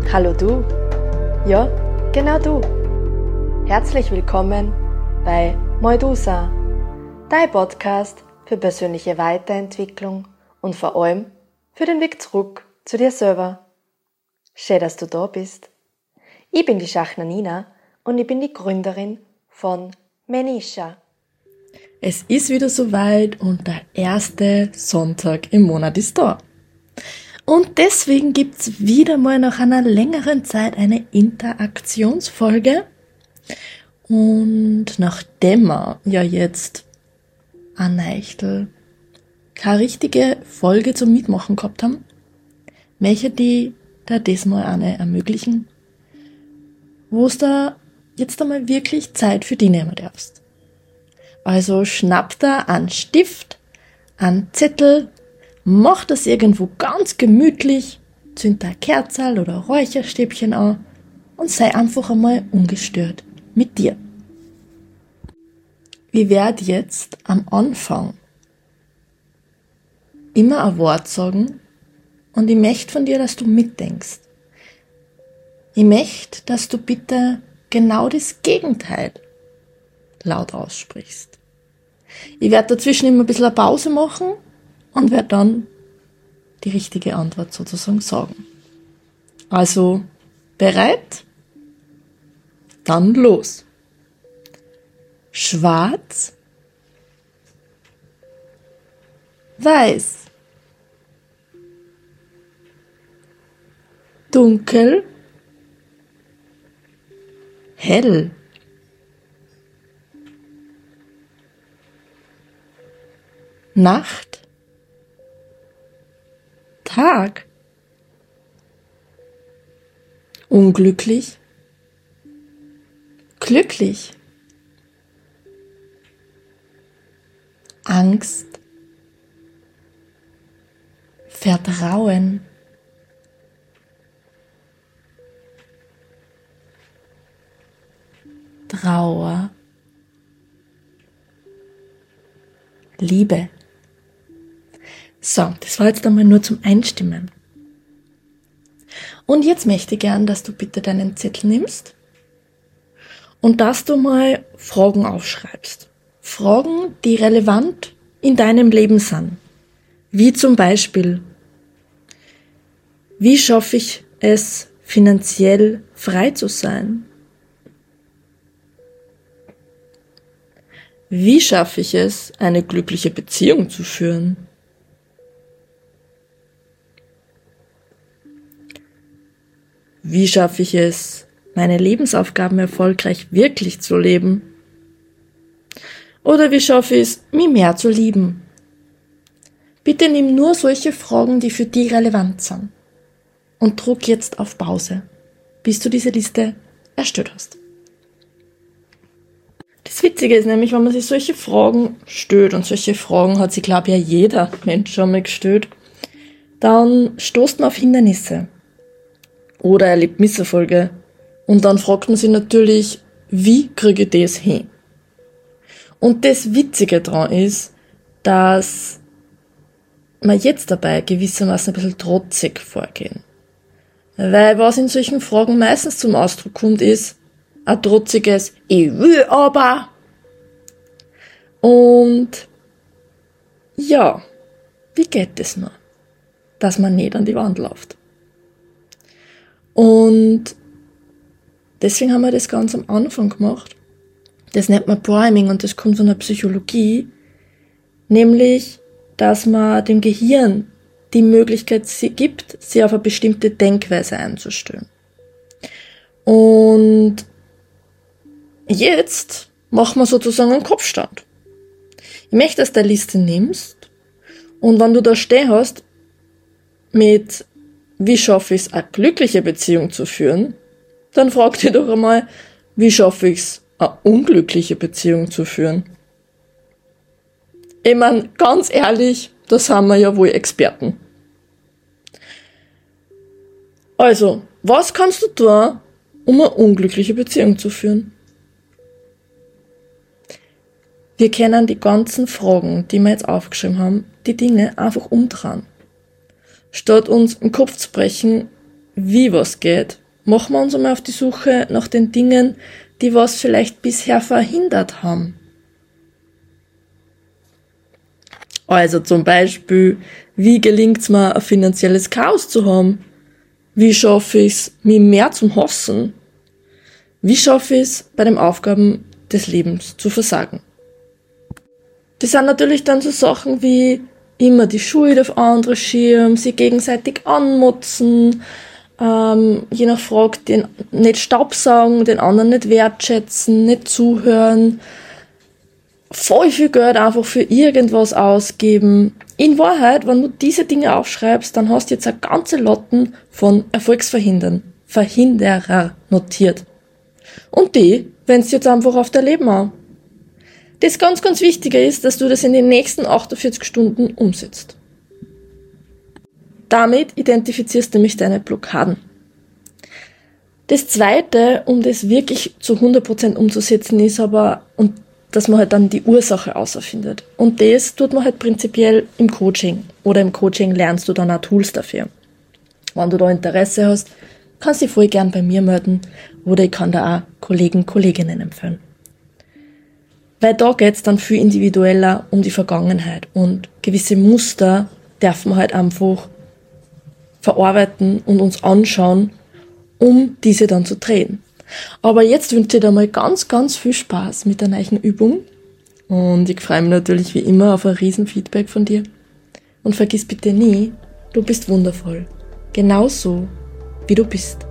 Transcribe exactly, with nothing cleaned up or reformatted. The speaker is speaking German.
Hallo du, ja, genau du. Herzlich willkommen bei Moidusa, dein Podcast für persönliche Weiterentwicklung und vor allem für den Weg zurück zu dir selber. Schön, dass du da bist. Ich bin die Schachner Nina und ich bin die Gründerin von Menisha. Es ist wieder soweit und der erste Sonntag im Monat ist da. Und deswegen gibt's wieder mal nach einer längeren Zeit eine Interaktionsfolge. Und nachdem wir ja jetzt an Neichtel keine richtige Folge zum Mitmachen gehabt haben, möchte ich da diesmal eine ermöglichen, wo es da jetzt einmal wirklich Zeit für die nehmen darfst. Also schnapp da einen Stift, einen Zettel, mach das irgendwo ganz gemütlich, zünd da Kerzerl oder Räucherstäbchen an und sei einfach einmal ungestört mit dir. Ich werde jetzt am Anfang immer ein Wort sagen und ich möchte von dir, dass du mitdenkst. Ich möchte, dass du bitte genau das Gegenteil laut aussprichst. Ich werde dazwischen immer ein bisschen eine Pause machen und werde dann die richtige Antwort sozusagen sagen. Also, bereit? Dann los. Schwarz, weiß, dunkel, hell, Nacht, Tag, unglücklich, glücklich, Angst, Vertrauen, Trauer, Liebe. So, das war jetzt einmal nur zum Einstimmen. Und jetzt möchte ich gern, dass du bitte deinen Zettel nimmst und dass du mal Fragen aufschreibst. Fragen, die relevant in deinem Leben sind. Wie zum Beispiel, wie schaffe ich es, finanziell frei zu sein? Wie schaffe ich es, eine glückliche Beziehung zu führen? Wie schaffe ich es, meine Lebensaufgaben erfolgreich wirklich zu leben? Oder wie schaffe ich es, mich mehr zu lieben? Bitte nimm nur solche Fragen, die für dich relevant sind. Und druck jetzt auf Pause, bis du diese Liste erstellt hast. Das Witzige ist nämlich, wenn man sich solche Fragen stellt, und solche Fragen hat sich, glaube ich, ja jeder Mensch schon mal gestellt, dann stoßt man auf Hindernisse oder erlebt Misserfolge und dann fragt man sich natürlich, wie kriege ich das hin? Und das Witzige daran ist, dass man jetzt dabei gewissermaßen ein bisschen trotzig vorgehen. Weil was in solchen Fragen meistens zum Ausdruck kommt, ist ein trotziges Ich will aber. Und ja, wie geht das noch? Dass man nicht an die Wand läuft. Und deswegen haben wir das ganz am Anfang gemacht. Das nennt man Priming und das kommt von der Psychologie. Nämlich, dass man dem Gehirn die Möglichkeit gibt, sich auf eine bestimmte Denkweise einzustellen. Und jetzt machen wir sozusagen einen Kopfstand. Ich möchte, dass du eine Liste nimmst und wenn du da stehen hast mit wie schaffe ich es, eine glückliche Beziehung zu führen, dann frag dich doch einmal, wie schaffe ich es, eine unglückliche Beziehung zu führen. Ich meine, ganz ehrlich, da sind wir ja wohl Experten. Also, was kannst du tun, um eine unglückliche Beziehung zu führen? Wir können die ganzen Fragen, die wir jetzt aufgeschrieben haben, die Dinge einfach umdrehen. Statt uns im Kopf zu brechen, wie was geht, machen wir uns einmal auf die Suche nach den Dingen, die was vielleicht bisher verhindert haben. Also zum Beispiel, wie gelingt es mir, ein finanzielles Chaos zu haben? Wie schaffe ich es, mich mehr zum Hassen? Wie schaffe ich es, bei den Aufgaben des Lebens zu versagen? Das sind natürlich dann so Sachen wie immer die Schuld auf andere schieben, sie gegenseitig anmutzen, ähm, je nach Frage den nicht staubsaugen, den anderen nicht wertschätzen, nicht zuhören, voll viel Geld einfach für irgendwas ausgeben. In Wahrheit, wenn du diese Dinge aufschreibst, dann hast du jetzt eine ganze Lotten von Erfolgsverhindern, Verhinderer notiert. Und die wendest du jetzt einfach auf dein Leben an. Das ganz, ganz Wichtige ist, dass du das in den nächsten achtundvierzig Stunden umsetzt. Damit identifizierst du nämlich deine Blockaden. Das Zweite, um das wirklich zu hundert Prozent umzusetzen, ist aber, und dass man halt dann die Ursache auserfindet. Und das tut man halt prinzipiell im Coaching. Oder im Coaching lernst du dann auch Tools dafür. Wenn du da Interesse hast, kannst du dich voll gern bei mir melden. Oder ich kann da auch Kollegen, Kolleginnen empfehlen. Weil da geht's dann viel individueller um die Vergangenheit. Und gewisse Muster dürfen wir halt einfach verarbeiten und uns anschauen, um diese dann zu drehen. Aber jetzt wünsche ich dir mal ganz, ganz viel Spaß mit der neuen Übung. Und ich freue mich natürlich wie immer auf ein Riesenfeedback von dir. Und vergiss bitte nie, du bist wundervoll. Genauso, wie du bist.